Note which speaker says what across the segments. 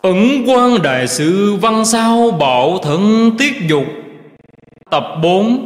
Speaker 1: Ẩn Quan Đại Sư Văn Sao Bảo Thân Tiết Dục. Tập 4.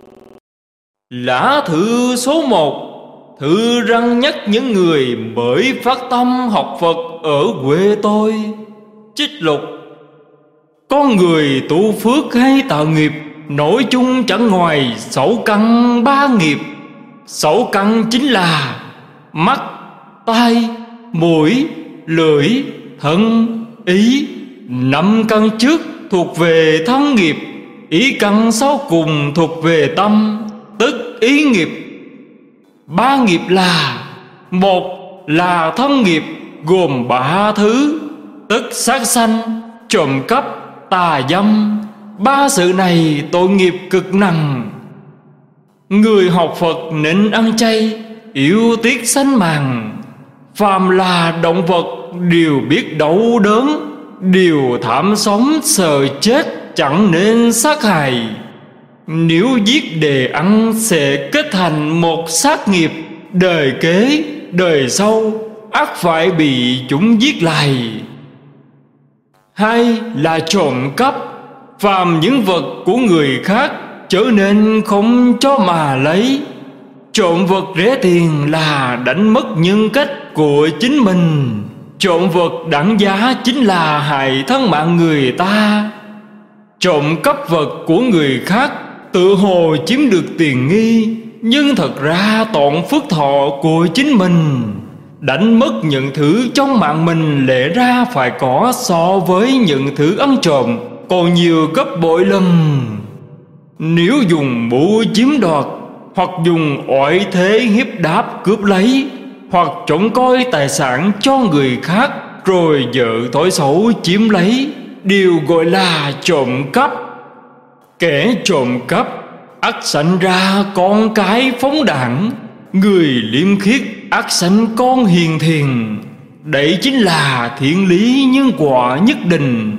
Speaker 1: Lã thư số 1. Thư răn nhắc những người mới phát tâm học Phật ở quê tôi. Trích lục. Con người tu phước hay tạo nghiệp, nói chung chẳng ngoài 6 căn 3 nghiệp. 6 căn chính là mắt, tai, mũi, lưỡi, thân, ý. 5 căn trước thuộc về thân nghiệp, ý căn sau cùng thuộc về tâm, tức ý nghiệp. 3 nghiệp là: một là thân nghiệp, gồm 3 thứ, tức sát sanh, trộm cắp, tà dâm. 3 sự này tội nghiệp cực nặng. Người học Phật nên ăn chay, yêu tiếc sanh mạng. Phàm là động vật đều biết đau đớn, đều thảm sống sợ chết, chẳng nên sát hại. Nếu giết để ăn sẽ kết thành một sát nghiệp, đời kế đời sau ắt phải bị chúng giết lại. 2 là trộm cắp. Phàm những vật của người khác trở nên không cho mà lấy. Trộm vật rẻ tiền là đánh mất nhân cách của chính mình. Trộm vật đẳng giá chính là hại thân mạng người ta. Trộm cắp vật của người khác tự hồ chiếm được tiền nghi, nhưng thật ra tổn phước thọ của chính mình. Đánh mất những thứ trong mạng mình lẽ ra phải có so với những thứ ăn trộm còn nhiều gấp bội lần. Nếu dùng mưu chiếm đoạt, hoặc dùng oai thế hiếp đáp cướp lấy, hoặc trộm coi tài sản cho người khác rồi vợ thói xấu chiếm lấy, đều gọi là trộm cắp. Kẻ trộm cắp ắt sanh ra con cái phóng đảng, người liêm khiết ắt sanh con hiền thiền. Đấy chính là thiện lý nhân quả nhất định.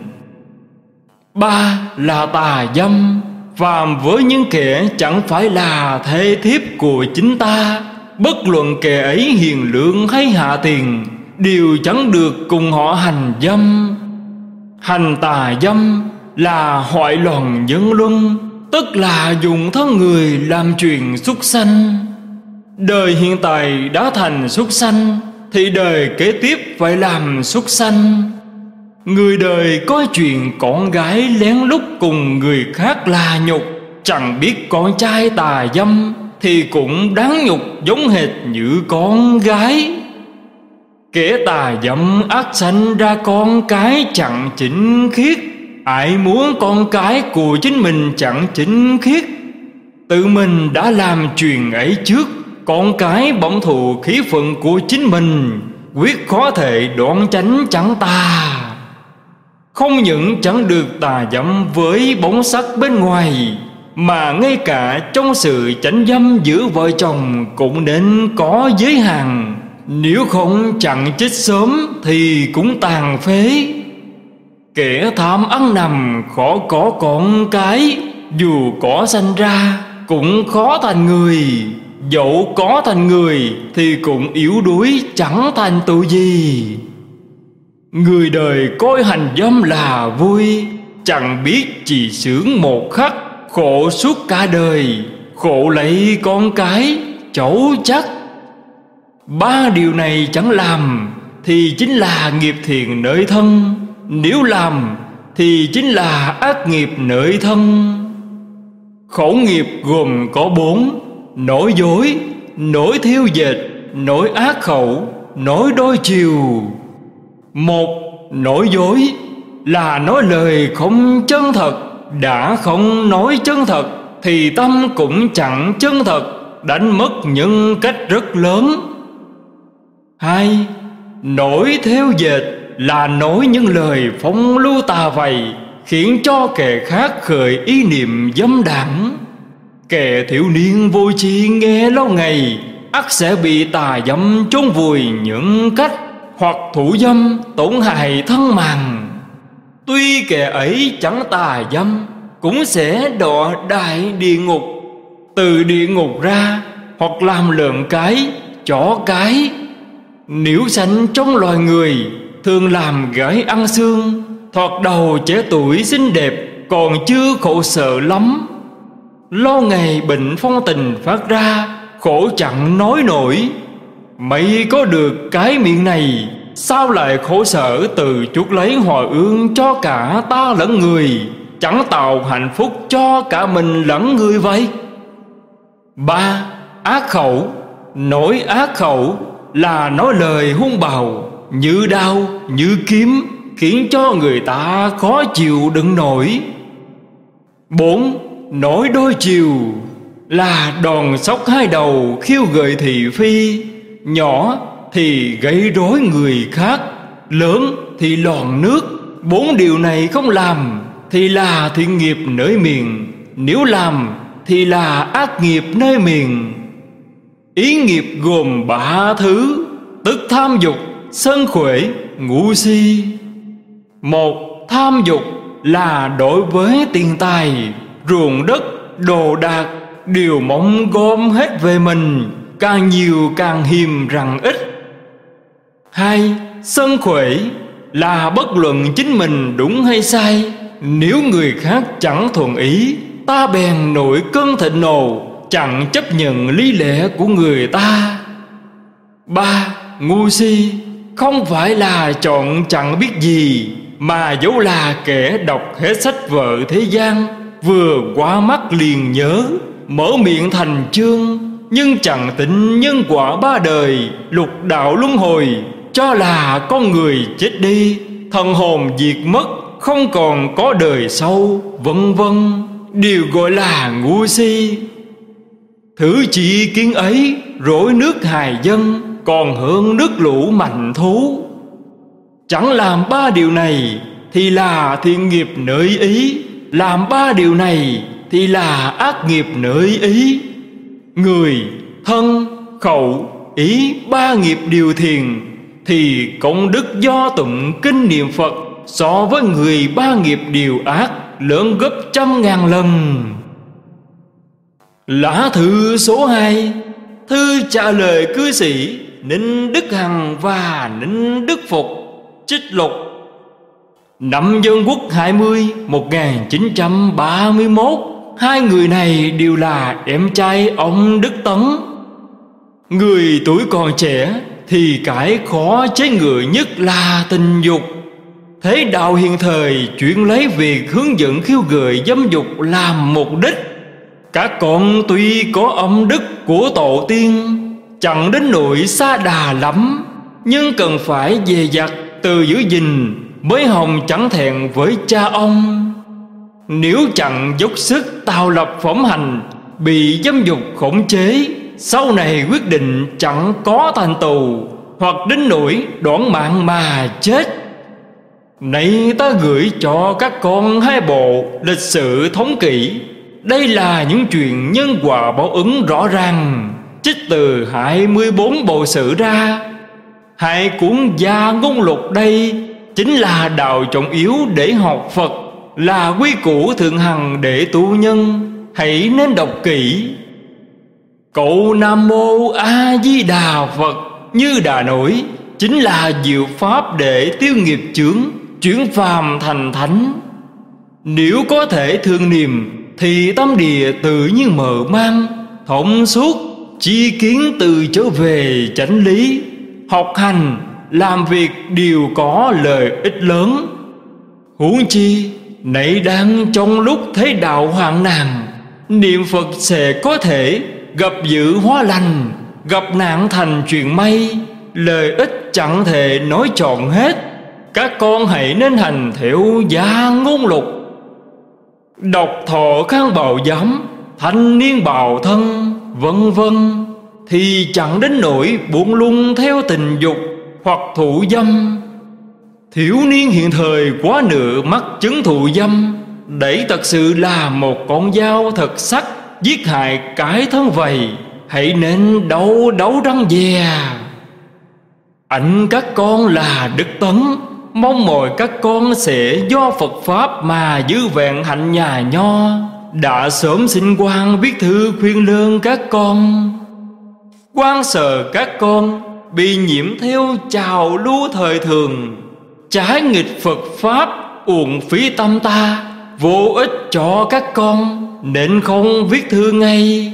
Speaker 1: 3 là tà dâm. Phàm với những kẻ chẳng phải là thê thiếp của chính ta, bất luận kẻ ấy hiền lương hay hạ tiền, đều chẳng được cùng họ hành dâm. Hành tà dâm là hoại loạn nhân luân, tức là dùng thân người làm chuyện súc sanh. Đời hiện tại đã thành súc sanh, thì đời kế tiếp phải làm súc sanh. Người đời coi chuyện con gái lén lút cùng người khác là nhục, chẳng biết con trai tà dâm thì cũng đáng nhục giống hệt như con gái. Kẻ tà dâm ắt sanh ra con cái chẳng chính khiết. Ai muốn con cái của chính mình chẳng chính khiết, tự mình đã làm chuyện ấy trước, con cái bẩm thụ khí phận của chính mình, quyết khó thể đoạn chánh chẳng tà. Không những chẳng được tà dâm với bóng sắc bên ngoài, mà ngay cả trong sự chánh dâm giữa vợ chồng cũng nên có giới hạn. Nếu không chặn chết sớm thì cũng tàn phế. Kẻ tham ăn nằm khó có con cái, dù có sanh ra cũng khó thành người. Dẫu có thành người thì cũng yếu đuối chẳng thành tựu gì. Người đời coi hành dâm là vui, chẳng biết chỉ sướng một khắc, khổ suốt cả đời, khổ lấy con cái cháu chắc. 3 điều này chẳng làm thì chính là nghiệp thiện nơi thân, nếu làm thì chính là ác nghiệp nơi thân. Khẩu nghiệp gồm có 4: nói dối, nói thiêu dệt, nói ác khẩu, nói đôi chiều. 1. Nói dối là nói lời không chân thật. Đã không nói chân thật thì tâm cũng chẳng chân thật, đánh mất nhân cách rất lớn. 2. Nói theo dệt là nói những lời phong lưu tà vầy, khiến cho kẻ khác khởi ý niệm dâm đảng. Kẻ thiếu niên vô tri nghe lâu ngày ắt sẽ bị tà dâm chôn vùi những cách, hoặc thủ dâm tổn hại thân mạng. Tuy kẻ ấy chẳng tà dâm cũng sẽ đọa đại địa ngục, từ địa ngục ra, hoặc làm lợn cái, chó cái. Nếu sanh trong loài người thường làm gái ăn xương, thoạt đầu trẻ tuổi xinh đẹp, còn chưa khổ sở lắm. Lo ngày bệnh phong tình phát ra, khổ chẳng nói nổi. Mày có được cái miệng này, sao lại khổ sở từ chuốc lấy hòa ương cho cả ta lẫn người, chẳng tạo hạnh phúc cho cả mình lẫn người vậy? 3. Ác khẩu. Nỗi ác khẩu là nói lời hung bạo, như đao như kiếm, khiến cho người ta khó chịu đựng nổi. 4. Nỗi đôi chiều là đòn sóc hai đầu, khiêu gợi thị phi. Nhỏ thì gây rối người khác, lớn thì lòn nước. 4 điều này không làm thì là thiện nghiệp nơi miệng, nếu làm thì là ác nghiệp nơi miệng. Ý nghiệp gồm 3 thứ, tức tham dục, sân khỏe, ngu si. 1. Tham dục là đối với tiền tài, ruộng đất, đồ đạc đều mong gom hết về mình, càng nhiều càng hiềm rằng ít. 2. Sân khỏe là bất luận chính mình đúng hay sai, nếu người khác chẳng thuận ý, ta bèn nổi cơn thịnh nộ, chẳng chấp nhận lý lẽ của người ta. 3. Ngu si không phải là chọn chẳng biết gì, mà dẫu là kẻ đọc hết sách vở thế gian, vừa qua mắt liền nhớ, mở miệng thành chương, nhưng chẳng tính nhân quả 3 đời, lục đạo luân hồi, cho là con người chết đi, thần hồn diệt mất, không còn có đời sau, vân vân, đều gọi là ngu si. Thứ chỉ kiến ấy rối nước hài dân, còn hơn nước lũ mạnh thú. Chẳng làm 3 điều này thì là thiện nghiệp nơi ý, làm 3 điều này thì là ác nghiệp nơi ý. Người, thân, khẩu, ý 3 nghiệp điều thiền, thì công đức do tụng kinh niệm Phật so với người 3 nghiệp điều ác lớn gấp 100.000 lần. Lá thư số 2. Thư trả lời cư sĩ Ninh Đức Hằng và Ninh Đức Phục. Trích lục. Năm Dân Quốc 20 1931, 2 người này đều là em trai ông Đức Tấn. Người tuổi còn trẻ thì cái khó chế ngự nhất là tình dục. Thế đạo hiện thời chuyển lấy việc hướng dẫn khiêu gợi dâm dục làm mục đích. Các con tuy có âm đức của tổ tiên, chẳng đến nỗi xa đà lắm, nhưng cần phải dè dặt từ giữ gìn, mới hồng chẳng thẹn với cha ông. Nếu chẳng dốc sức tạo lập phẩm hành, bị dâm dục khống chế, sau này quyết định chẳng có thành tựu, hoặc đến nỗi đoản mạng mà chết. Này ta gửi cho các con 2 bộ lịch sử thống kỷ. Đây là những chuyện nhân quả báo ứng rõ ràng, trích từ 24 bộ sử ra. 2 cuốn Gia Ngôn Lục đây chính là đạo trọng yếu để học Phật, là quy củ thượng hằng để tu nhân, hãy nên đọc kỹ. Cậu Nam Mô A Di Đà Phật như đã nổi, chính là diệu pháp để tiêu nghiệp chướng, chuyển phàm thành thánh. Nếu có thể thương niệm thì tâm địa tự nhiên mở mang, thông suốt, chi kiến từ trở về chánh lý. Học hành, làm việc đều có lợi ích lớn. Huống chi, nãy đang trong lúc thấy đạo hoạn nạn, niệm Phật sẽ có thể gặp dữ hóa lành, gặp nạn thành chuyện may. Lợi ích chẳng thể nói trọn hết. Các con hãy nên hành theo Gia Ngôn Lục. Độc thọ khang bào giám, thanh niên bào thân, vân vân, thì chẳng đến nỗi buông lung theo tình dục hoặc thụ dâm. Thiếu niên hiện thời quá nửa mắc chứng thụ dâm, đấy thật sự là một con dao thật sắc, giết hại cái thân vầy. Hãy nên đấu răng dè. Anh các con là Đức Tấn, mong mọi các con sẽ do Phật Pháp mà giữ vẹn hạnh nhà nho. Đã sớm xin quan viết thư khuyên lơn các con. Quan sợ các con bị nhiễm theo trào lưu thời thường, trái nghịch Phật Pháp, uổng phí tâm ta, vô ích cho các con, nên không viết thư ngay.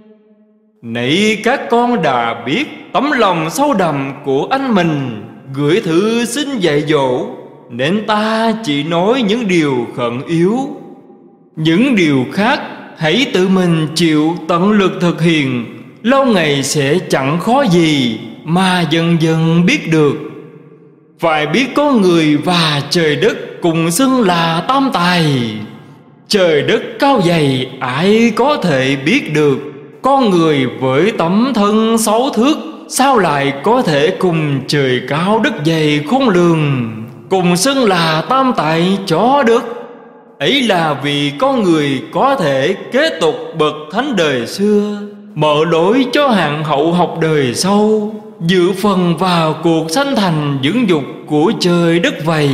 Speaker 1: Này các con đã biết tấm lòng sâu đậm của anh mình gửi thư xin dạy dỗ, nên ta chỉ nói những điều khẩn yếu. Những điều khác hãy tự mình chịu tận lực thực hiện, lâu ngày sẽ chẳng khó gì mà dần dần biết được. Phải biết có người và trời đất cùng xưng là tam tài. Trời đất cao dày ai có thể biết được, con người với tấm thân 6 thước sao lại có thể cùng trời cao đất dày khôn lường, cùng xưng là tam tài cho được. Ấy là vì con người có thể kế tục bậc thánh đời xưa, mở lối cho hàng hậu học đời sau, dự phần vào cuộc sanh thành dưỡng dục của trời đất vậy.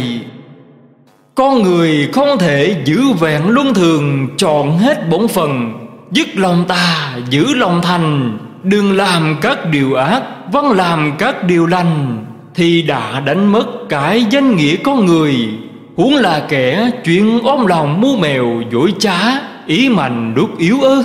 Speaker 1: Con người không thể giữ vẹn luân thường, chọn hết bổn phận, dứt lòng tà giữ lòng thành, đừng làm các điều ác, vẫn làm các điều lành, thì đã đánh mất cái danh nghĩa con người. Huống là kẻ chuyên ôm lòng mưu mèo dối trá, ý mạnh đúc yếu ư?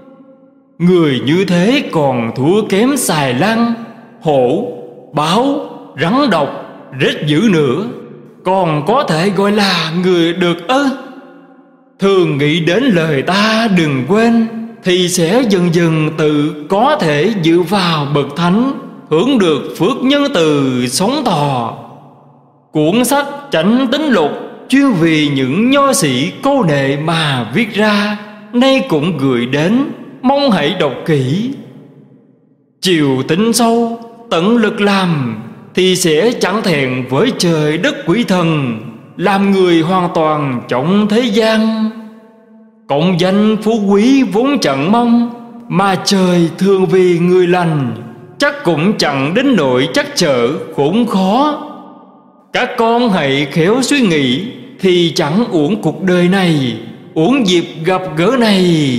Speaker 1: Người như thế còn thua kém xài lang, hổ, báo, rắn độc, rết dữ nữa, còn có thể gọi là người được ư? Thường nghĩ đến lời ta đừng quên, thì sẽ dần dần tự có thể dự vào bậc thánh, hưởng được phước nhân từ sống thọ. Cuốn sách Chánh Tín Lục chuyên vì những nho sĩ câu nệ mà viết ra, nay cũng gửi đến, mong hãy đọc kỹ. Chiều tính sâu, tận lực làm, thì sẽ chẳng thẹn với trời đất quỷ thần, làm người hoàn toàn trong thế gian. Cộng danh phú quý vốn chẳng mong, mà trời thường vì người lành, chắc cũng chẳng đến nỗi chắc trở khốn khó. Các con hãy khéo suy nghĩ, thì chẳng uổng cuộc đời này, uổng dịp gặp gỡ này.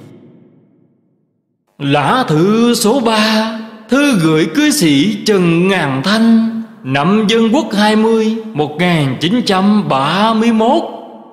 Speaker 1: Lá thư số 3, thư gửi cư sĩ Trần Ngàn Thanh, năm Dân Quốc 20, 1931.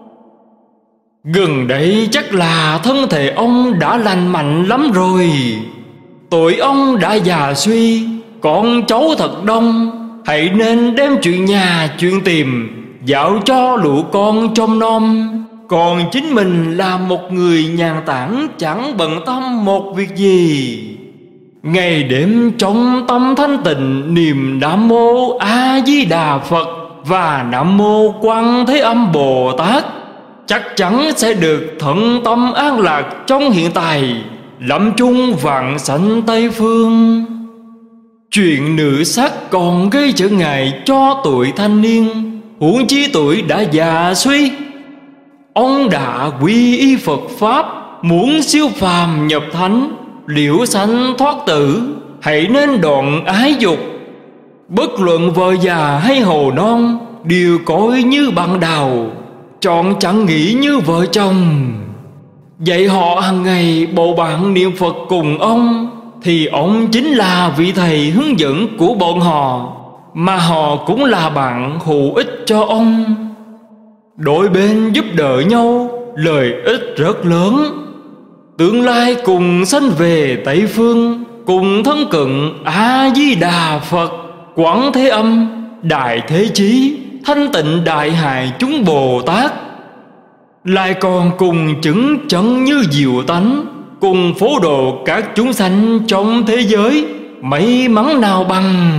Speaker 1: Gần đây chắc là thân thể ông đã lành mạnh lắm rồi. Tuổi ông đã già suy, con cháu thật đông, hãy nên đem chuyện nhà chuyện tìm giao cho lũ con trông nom. Còn chính mình là một người nhàn tản, chẳng bận tâm một việc gì. Ngày đêm trong tâm thanh tịnh niệm Nam Mô A Di Đà Phật và Nam Mô Quan Thế Âm Bồ Tát, chắc chắn sẽ được thuận tâm an lạc trong hiện tại, lâm chung vạn sanh Tây Phương. Chuyện nữ sắc còn gây trở ngại cho tuổi thanh niên, huống chi tuổi đã già suy. Ông đã quy y Phật Pháp, muốn siêu phàm nhập thánh, liễu sanh thoát tử, hãy nên đoạn ái dục. Bất luận vợ già hay hồ non, đều coi như bạn đào, chọn chẳng nghĩ như vợ chồng. Dạy họ hàng ngày bầu bạn niệm Phật cùng ông, thì ông chính là vị thầy hướng dẫn của bọn họ, mà họ cũng là bạn hữu ích cho ông. Đôi bên giúp đỡ nhau, lợi ích rất lớn. Tương lai cùng sanh về Tây Phương, cùng thân cận A Di Đà Phật, Quán Thế Âm, Đại Thế Chí, Thanh Tịnh Đại Hài chúng Bồ Tát. Lại còn cùng chứng chân như diệu tánh, cùng phổ độ các chúng sanh trong thế giới, may mắn nào bằng.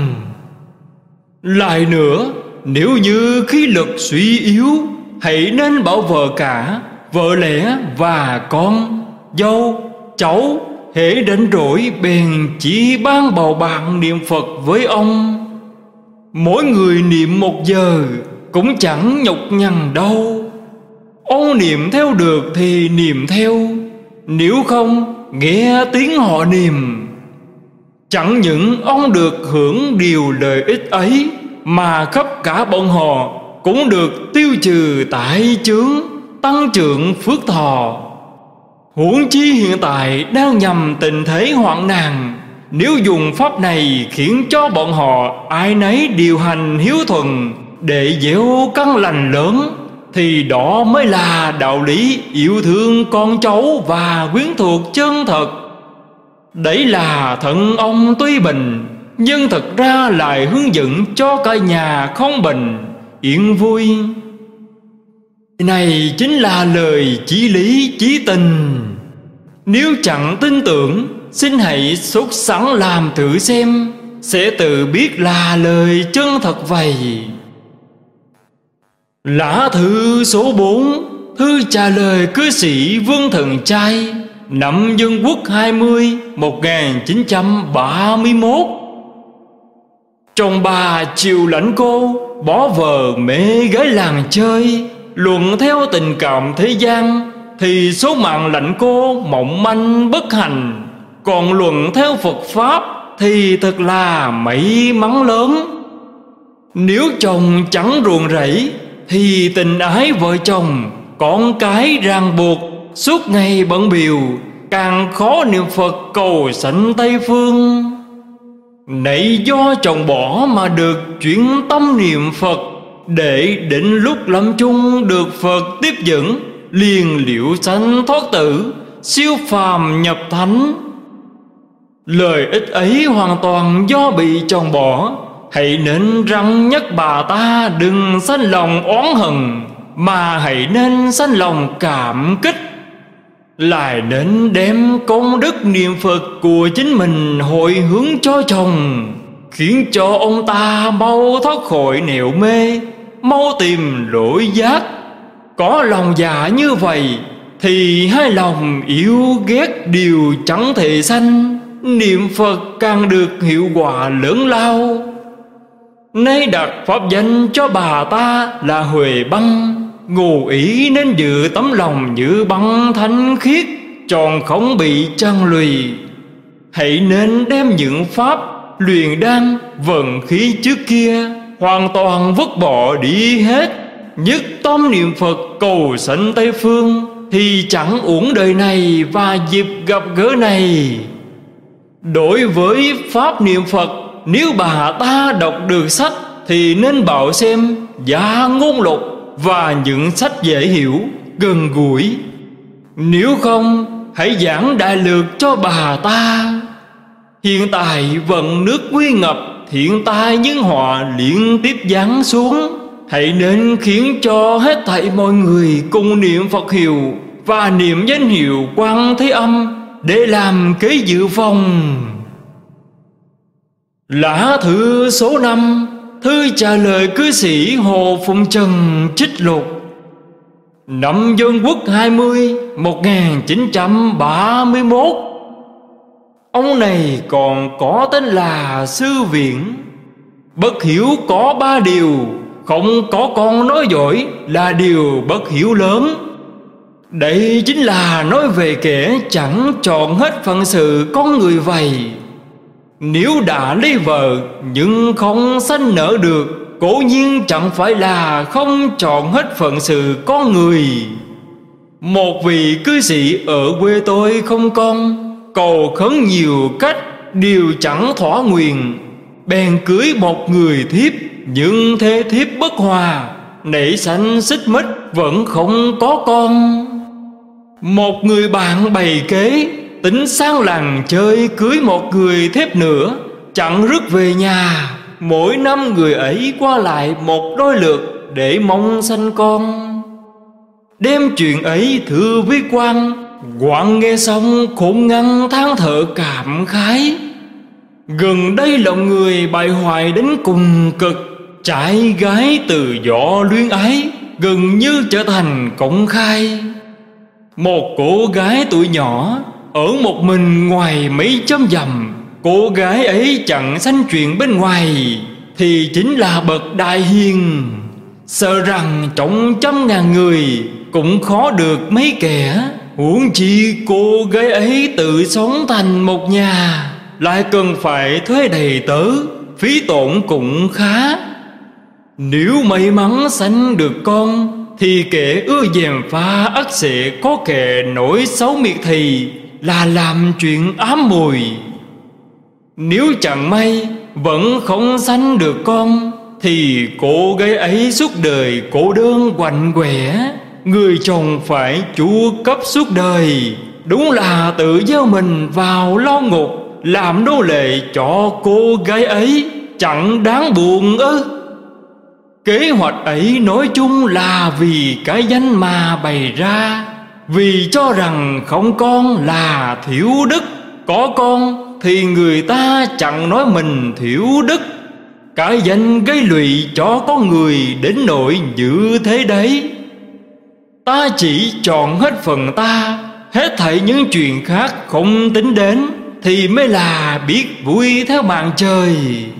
Speaker 1: Lại nữa, nếu như khí lực suy yếu, hãy nên bảo vợ cả, vợ lẽ và con, dâu, cháu, hễ đến rỗi bèn chỉ ban bầu bạn niệm Phật với ông. Mỗi người niệm 1 giờ cũng chẳng nhọc nhằn đâu. Ông niệm theo được thì niệm theo, nếu không nghe tiếng họ niệm. Chẳng những ông được hưởng điều lợi ích ấy, mà khắp cả bọn họ cũng được tiêu trừ tại chướng, tăng trưởng phước thọ. Huống chi hiện tại đang nhằm tình thế hoạn nạn, nếu dùng pháp này khiến cho bọn họ ai nấy điều hành hiếu thuận, để gieo căn lành lớn, thì đó mới là đạo lý yêu thương con cháu và quyến thuộc chân thật. Đấy là Thần ông tuy bình, nhưng thật ra lại hướng dẫn cho cả nhà không bình, yên vui. Này chính là lời chí lý chí tình. Nếu chẳng tin tưởng, xin hãy xuất sẵn làm thử xem, sẽ tự biết là lời chân thật vậy. Lá thư số 4, thư trả lời cư sĩ Vương Thần Trai, năm Dân Quốc 20, 1931. Chồng bà chiều lãnh cô, bỏ vợ mê gái làng chơi. Luận theo tình cảm thế gian, thì số mạng lãnh cô mỏng manh bất hạnh. Còn luận theo Phật Pháp, thì thật là may mắn lớn. Nếu chồng chẳng ruồng rẫy, thì tình ái vợ chồng, con cái ràng buộc, suốt ngày bận bịu, càng khó niệm Phật cầu sanh Tây Phương. Nãy do chồng bỏ mà được chuyển tâm niệm Phật, để đến lúc lâm chung được Phật tiếp dẫn, liền liễu sanh thoát tử, siêu phàm nhập thánh. Lời ích ấy hoàn toàn do bị chồng bỏ. Hãy nên răn nhắc bà ta đừng sanh lòng oán hận, mà hãy nên sanh lòng cảm kích. Lại nên đem công đức niệm Phật của chính mình hồi hướng cho chồng, khiến cho ông ta mau thoát khỏi nẻo mê, mau tìm lỗi giác. Có lòng dạ như vậy, thì hai lòng yêu ghét đều chẳng thể sanh, niệm Phật càng được hiệu quả lớn lao. Nay đặt pháp danh cho bà ta là Huệ Băng, ngụ ý nên giữ tấm lòng như băng thanh khiết, tròn không bị trăn lùi. Hãy nên đem những pháp luyện đan vận khí trước kia hoàn toàn vứt bỏ đi hết, nhất tâm niệm Phật cầu sanh Tây Phương, thì chẳng uổng đời này và dịp gặp gỡ này. Đối với pháp niệm Phật, nếu bà ta đọc được sách thì nên bảo xem Gia Ngôn Lục và những sách dễ hiểu, gần gũi. Nếu không, hãy giảng đại lược cho bà ta. Hiện tại vận nước quy ngập, thiên tai nhân họa liên tiếp giáng xuống. Hãy nên khiến cho hết thảy mọi người cùng niệm Phật hiệu và niệm danh hiệu Quan Thế Âm để làm kế dự phòng. Lá thư số 5, thư trả lời cư sĩ Hồ Phụng Trần trích lục. Năm Dân Quốc 20, 1931. Ông này còn có tên là Sư Viễn. Bất hiếu có 3 điều, không có con nói giỏi là điều bất hiếu lớn. Đây chính là nói về kẻ chẳng chọn hết phận sự con người vậy. Nếu đã lấy vợ nhưng không sanh nở được, cố nhiên chẳng phải là không chọn hết phận sự con người. Một vị cư sĩ ở quê tôi không con, cầu khấn nhiều cách đều chẳng thỏa nguyện, bèn cưới một người thiếp, nhưng thê thiếp bất hòa, nảy sanh xích mích vẫn không có con. Một người bạn bày kế, tính sang làng chơi cưới một người thiếp nữa, chẳng rước về nhà. Mỗi năm người ấy qua lại một đôi lượt để mong sanh con. Đem chuyện ấy thưa với quan, quan nghe xong khôn ngăn than thở cảm khái. Gần đây lòng người bại hoại đến cùng cực, trai gái từ gió luyến ái gần như trở thành công khai. Một cô gái tuổi nhỏ ở một mình ngoài mấy chấm dầm, cô gái ấy chẳng sanh chuyện bên ngoài thì chính là bậc đại hiền. Sợ rằng trong 100.000 người cũng khó được mấy kẻ, huống chi cô gái ấy tự sống thành một nhà, lại cần phải thuê đầy tớ, phí tổn cũng khá. Nếu may mắn sanh được con thì kẻ ưa gièm pha ắt sẽ có kẻ nổi xấu miệt thị là làm chuyện ám mùi. Nếu chẳng may vẫn không sanh được con thì cô gái ấy suốt đời cô đơn quạnh quẻ, người chồng phải chu cấp suốt đời. Đúng là tự gieo mình vào lao ngục, làm nô lệ cho cô gái ấy, chẳng đáng buồn ư? Kế hoạch ấy nói chung là vì cái danh mà bày ra, vì cho rằng không con là thiếu đức, có con thì người ta chẳng nói mình thiếu đức. Cái danh gây lụy cho con người đến nỗi như thế đấy. Ta chỉ chọn hết phần ta, hết thảy những chuyện khác không tính đến, thì mới là biết vui theo mạng trời.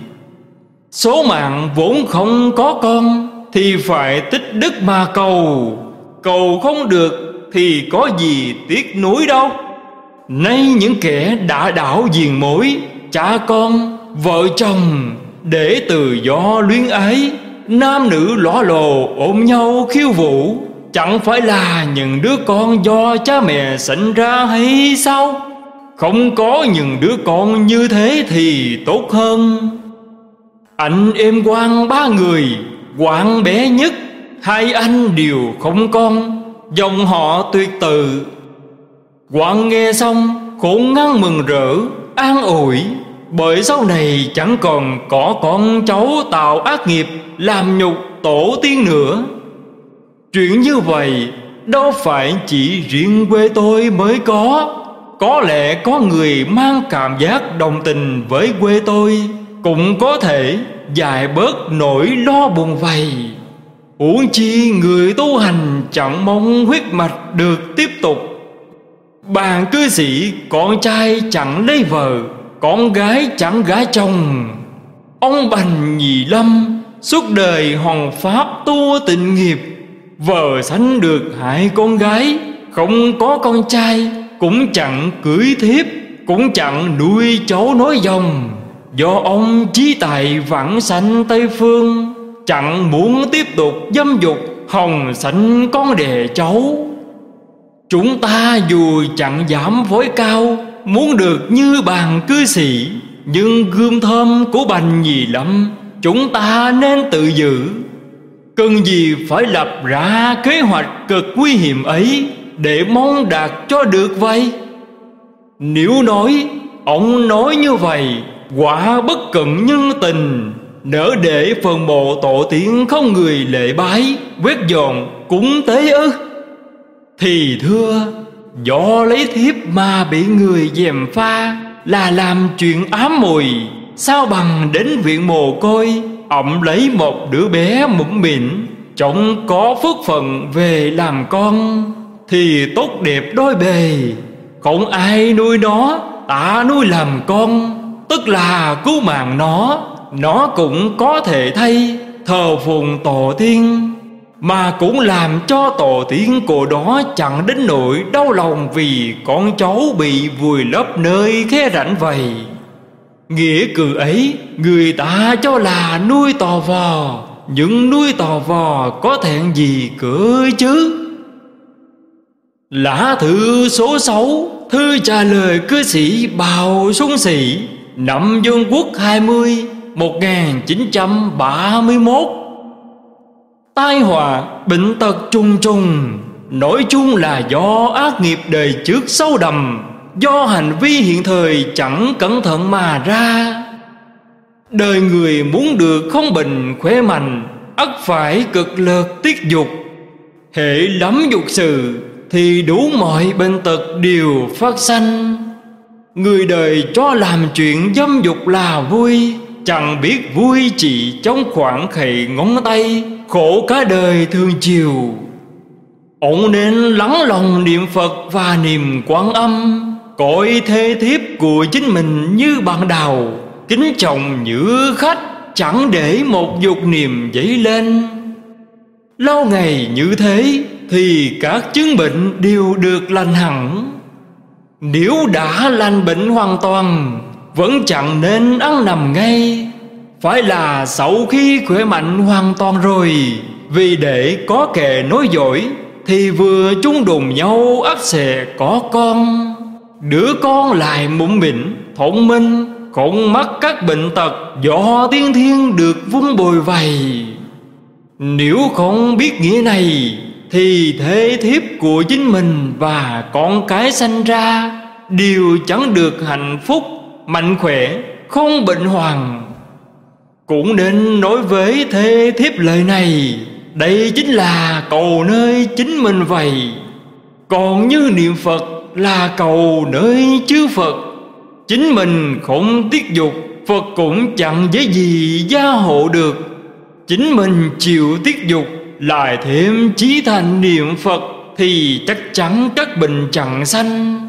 Speaker 1: Số mạng vốn không có con, thì phải tích đức mà cầu. Cầu không được thì có gì tiếc nuối đâu. Nay những kẻ đã đảo diền mối, cha con, vợ chồng, để từ do luyến ái, nam nữ lõa lồ ôm nhau khiêu vũ, chẳng phải là những đứa con do cha mẹ sinh ra hay sao? Không có những đứa con như thế thì tốt hơn. Anh em Quang ba người, Quang bé nhất, hai anh đều không con, dòng họ tuyệt tự. Quang nghe xong khôn ngăn mừng rỡ, an ủi, bởi sau này chẳng còn có con cháu tạo ác nghiệp, làm nhục tổ tiên nữa. Chuyện như vậy đâu phải chỉ riêng quê tôi mới có lẽ có người mang cảm giác đồng tình với quê tôi, cũng có thể giải bớt nỗi lo buồn vầy. Huống chi người tu hành chẳng mong huyết mạch được tiếp tục. Bàn cư sĩ con trai chẳng lấy vợ, con gái chẳng gả chồng. Ông Bành Nhì Lâm suốt đời hoằng pháp tu tịnh nghiệp, vợ sanh được hai con gái, không có con trai, cũng chẳng cưới thiếp, cũng chẳng nuôi cháu nối dòng. Do ông chí tài vãng sanh Tây Phương, chẳng muốn tiếp tục dâm dục hồng sanh con đẻ cháu. Chúng ta dù chẳng dám vói cao, muốn được như bàn cư sĩ, nhưng gươm thơm của Bành Nhì Lâm chúng ta nên tự giữ. Cần gì phải lập ra kế hoạch cực nguy hiểm ấy để mong đạt cho được vậy? Nếu nói ông nói như vậy quả bất cận nhân tình, nỡ để phần mộ tổ tiên không người lễ bái, quét dọn cúng tế ư? Thì thưa, do lấy thiếp mà bị người gièm pha là làm chuyện ám mùi, sao bằng đến viện mồ côi ẵm lấy một đứa bé mũm mĩm, trông có phước phận về làm con, thì tốt đẹp đôi bề. Không ai nuôi nó, ta nuôi làm con, tức là cứu mạng nó cũng có thể thay thờ phụng tổ tiên, mà cũng làm cho tổ tiên của đó chẳng đến nỗi đau lòng vì con cháu bị vùi lấp nơi khe rãnh vậy. Nghĩa cử ấy người ta cho là nuôi tò vò, nhưng nuôi tò vò có thẹn gì cơ chứ? Lá thư số 6, thư trả lời cư sĩ Bào Xuân Sĩ, năm Dân Quốc 20, 1931. Tai họa bệnh tật trùng trùng, nói chung là do ác nghiệp đời trước sâu đậm, do hành vi hiện thời chẳng cẩn thận mà ra. Đời người muốn được không bệnh khỏe mạnh, ắt phải cực lực tiết dục. Hễ lắm dục sự thì đủ mọi bệnh tật đều phát sanh. Người đời cho làm chuyện dâm dục là vui, chẳng biết vui chỉ trong khoảng khẩy ngón tay, khổ cả đời thương chiều. Ông nên lắng lòng niệm Phật và niệm Quan Âm, coi thê thiếp của chính mình như bạn đào, kính trọng như khách, chẳng để một dục niệm dấy lên. Lâu ngày như thế thì các chứng bệnh đều được lành hẳn. Nếu đã lành bệnh hoàn toàn, vẫn chẳng nên ăn nằm ngay, phải là sau khi khỏe mạnh hoàn toàn rồi. Vì để có kẻ nói dối thì vừa chung đùng nhau ắt sẽ có con. Đứa con lại mũm mĩm, thông minh, không mắc các bệnh tật do tiên thiên được vun bồi vầy. Nếu không biết nghĩa này thì thê thiếp của chính mình và con cái sanh ra đều chẳng được hạnh phúc, mạnh khỏe, không bệnh hoạn. Cũng nên nói với thê thiếp lời này, đây chính là cầu nơi chính mình vậy. Còn như niệm Phật là cầu nơi chư Phật. Chính mình không tiết dục, Phật cũng chẳng dễ gì gia hộ được. Chính mình chịu tiết dục, lại thêm chí thành niệm Phật thì chắc chắn các bệnh chẳng sanh.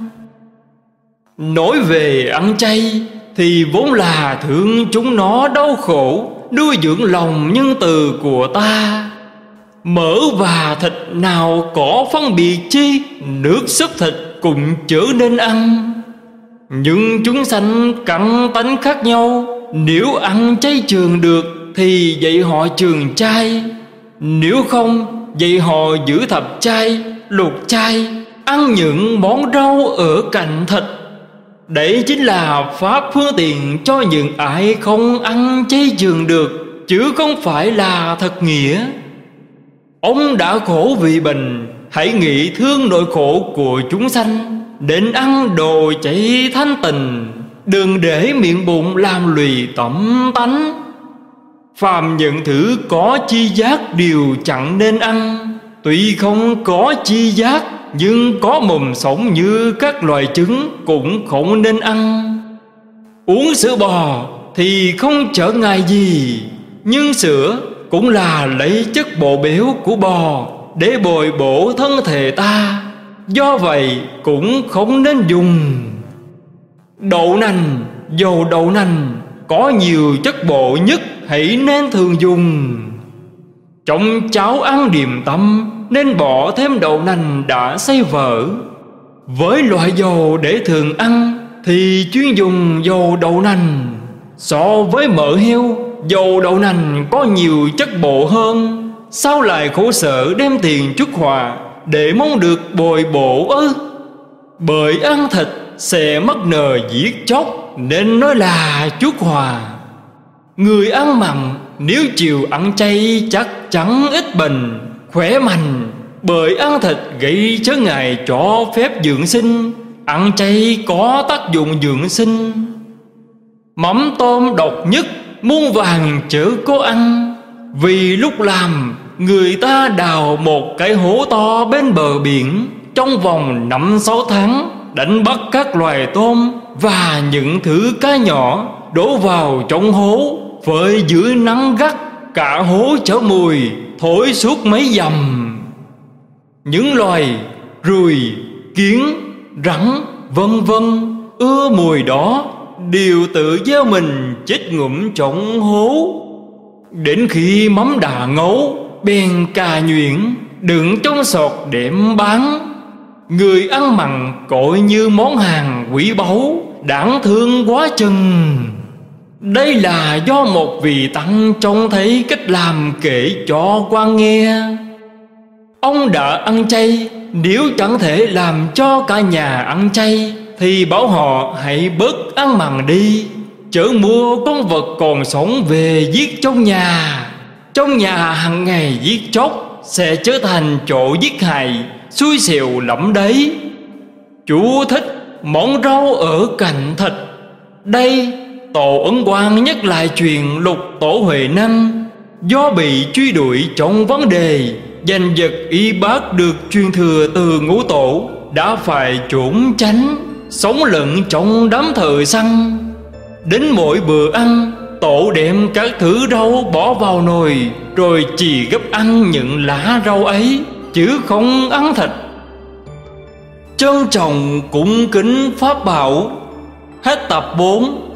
Speaker 1: Nói về ăn chay thì vốn là thương chúng nó đau khổ, nuôi dưỡng lòng nhân từ của ta. Mỡ và thịt nào có phân biệt chi, nước súp thịt cũng trở nên ăn. Nhưng chúng sanh căn tánh khác nhau, nếu ăn chay trường được thì vậy họ trường chay, nếu không vậy họ giữ thập chay, lục chay, ăn những món rau ở cạnh thịt. Đấy chính là pháp phương tiện cho những ai không ăn chay trường được, chứ không phải là thật nghĩa. Ông đã khổ vì bệnh, hãy nghĩ thương nỗi khổ của chúng sanh, đến ăn đồ chảy thanh tình, đừng để miệng bụng làm lụy tẩm tánh. Phàm những thứ có chi giác đều chẳng nên ăn. Tuy không có chi giác, nhưng có mồm sống như các loài trứng cũng không nên ăn. Uống sữa bò thì không trở ngại gì, nhưng sữa cũng là lấy chất bổ béo của bò để bồi bổ thân thể ta, do vậy cũng không nên dùng. Đậu nành, dầu đậu nành có nhiều chất bổ nhất, hãy nên thường dùng. Trong cháo ăn điềm tâm nên bỏ thêm đậu nành đã xay vỡ. Với loại dầu để thường ăn thì chuyên dùng dầu đậu nành. So với mỡ heo, dầu đậu nành có nhiều chất bổ hơn. Sao lại khổ sở đem tiền chuốc họa để mong được bồi bổ ư? Bởi ăn thịt sẽ mắc nợ giết chóc nên nói là chuốc họa. Người ăn mặn nếu chịu ăn chay chắc chắn ít bệnh, khỏe mạnh. Bởi ăn thịt gây chướng ngại cho phép dưỡng sinh, ăn chay có tác dụng dưỡng sinh. Mắm tôm độc nhất, muôn vàng chớ có ăn. Vì lúc làm, người ta đào một cái hố to bên bờ biển, trong vòng 5-6 tháng đánh bắt các loài tôm và những thứ cá nhỏ, đổ vào trong hố, phơi dưới nắng gắt, cả hố chở mùi, thổi suốt mấy dặm. Những loài ruồi, kiến, rắn, vân vân ưa mùi đó đều tự gieo mình chết ngụm trong hố. Đến khi mắm đã ngấu, bèn cà nhuyễn đựng trong sọt đem bán. Người ăn mặn coi như món hàng quý báu, đáng thương quá chừng. Đây là do một vị tăng trông thấy cách làm kể cho quan nghe. Ông đã ăn chay, nếu chẳng thể làm cho cả nhà ăn chay thì bảo họ hãy bớt ăn mặn đi, chớ mua con vật còn sống về giết trong nhà. Trong nhà hàng ngày giết chóc sẽ trở thành chỗ giết hại, xui xẻo lắm đấy. Chú thích món rau ở cạnh thịt. Đây Tổ Ấn Quang nhắc lại chuyện Lục Tổ Huệ Năng do bị truy đuổi trong vấn đề giành giật y bác được truyền thừa từ Ngũ Tổ, đã phải trốn tránh, sống lẫn trong đám thợ săn. Đến mỗi bữa ăn, Tổ đem các thứ rau bỏ vào nồi, rồi chỉ gấp ăn những lá rau ấy, chứ không ăn thịt. Trân trọng cung kính pháp bảo. Hết tập 4.